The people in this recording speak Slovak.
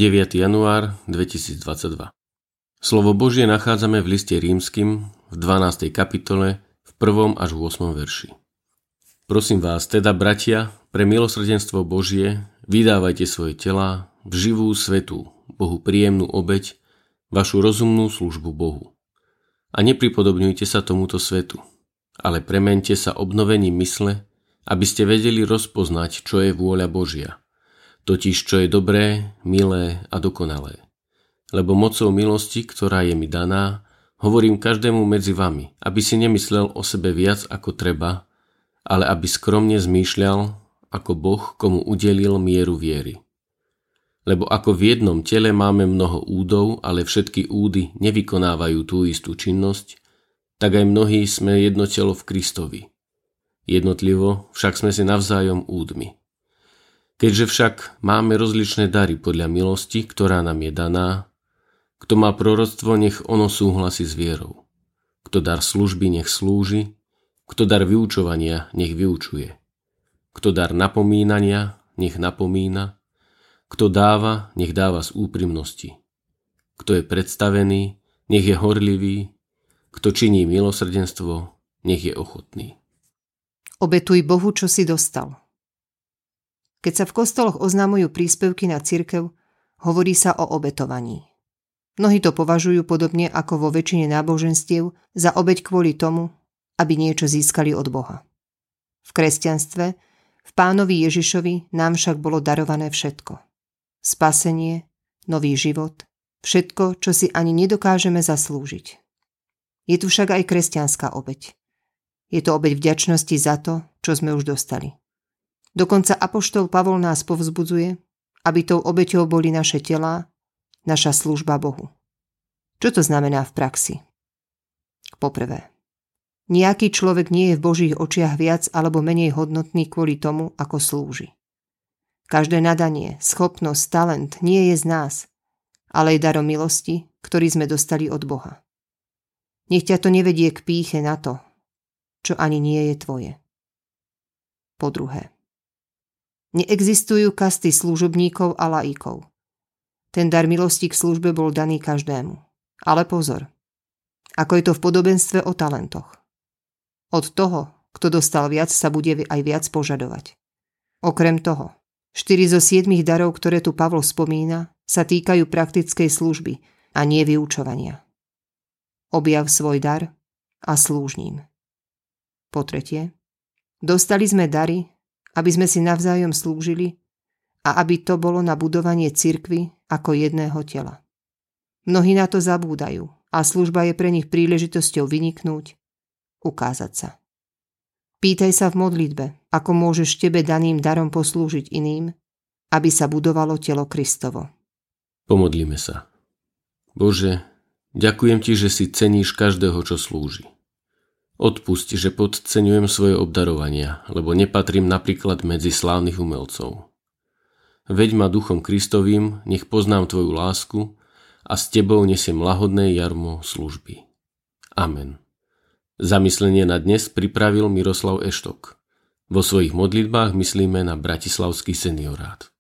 9. január 2022. Slovo Božie nachádzame v liste Rímskym v 12. kapitole v 1. až 8. verši. Prosím vás teda, bratia, pre milosrdenstvo Božie vydávajte svoje telá v živú, svätú, Bohu príjemnú obeť, vašu rozumnú službu Bohu. A nepripodobňujte sa tomuto svetu, ale premente sa obnovením mysle, aby ste vedeli rozpoznať, čo je vôľa Božia, totiž čo je dobré, milé a dokonalé. Lebo mocou milosti, ktorá je mi daná, hovorím každému medzi vami, aby si nemyslel o sebe viac ako treba, ale aby skromne zmýšľal, ako Boh, komu udelil mieru viery. Lebo ako v jednom tele máme mnoho údov, ale všetky údy nevykonávajú tú istú činnosť, tak aj mnohí sme jedno telo v Kristovi. Jednotlivo však sme si navzájom údmi. Keďže však máme rozličné dary podľa milosti, ktorá nám je daná, kto má proroctvo, nech ono súhlasí s vierou. Kto dar služby, nech slúži. Kto dar vyučovania, nech vyučuje. Kto dar napomínania, nech napomína. Kto dáva, nech dáva z úprimnosti. Kto je predstavený, nech je horlivý. Kto činí milosrdenstvo, nech je ochotný. Obetuj Bohu, čo si dostal. Keď sa v kostoloch oznamujú príspevky na cirkev, hovorí sa o obetovaní. Mnohí to považujú podobne ako vo väčšine náboženstiev za obeť kvôli tomu, aby niečo získali od Boha. V kresťanstve, v Pánovi Ježišovi nám však bolo darované všetko. Spasenie, nový život, všetko, čo si ani nedokážeme zaslúžiť. Je tu však aj kresťanská obeť. Je to obeť vďačnosti za to, čo sme už dostali. Dokonca apoštol Pavol nás povzbudzuje, aby tou obeťou boli naše telá, naša služba Bohu. Čo to znamená v praxi? Poprvé, nejaký človek nie je v Božích očiach viac alebo menej hodnotný kvôli tomu, ako slúži. Každé nadanie, schopnosť, talent nie je z nás, ale je darom milosti, ktorý sme dostali od Boha. Nech ťa to nevedie k pýche na to, čo ani nie je tvoje. Po druhé, neexistujú kasty služobníkov a laikov. Ten dar milosti k službe bol daný každému. Ale pozor, ako je to v podobenstve o talentoch. Od toho, kto dostal viac, sa bude aj viac požadovať. Okrem toho, 4 zo 7 darov, ktoré tu Pavol spomína, sa týkajú praktickej služby a nie vyučovania. Objav svoj dar a slúž ním. Po tretie, dostali sme dary, aby sme si navzájom slúžili a aby to bolo na budovanie cirkvi ako jedného tela. Mnohí na to zabúdajú a služba je pre nich príležitosťou vyniknúť, ukázať sa. Pýtaj sa v modlitbe, ako môžeš tebe daným darom poslúžiť iným, aby sa budovalo telo Kristovo. Pomodlíme sa. Bože, ďakujem Ti, že si ceníš každého, čo slúži. Odpusť, že podceňujem svoje obdarovania, lebo nepatrím napríklad medzi slávnych umelcov. Veď ma duchom Kristovým, nech poznám Tvoju lásku a s Tebou nesiem lahodné jarmo služby. Amen. Zamyslenie na dnes pripravil Miroslav Eštok. Vo svojich modlitbách myslíme na Bratislavský seniorát.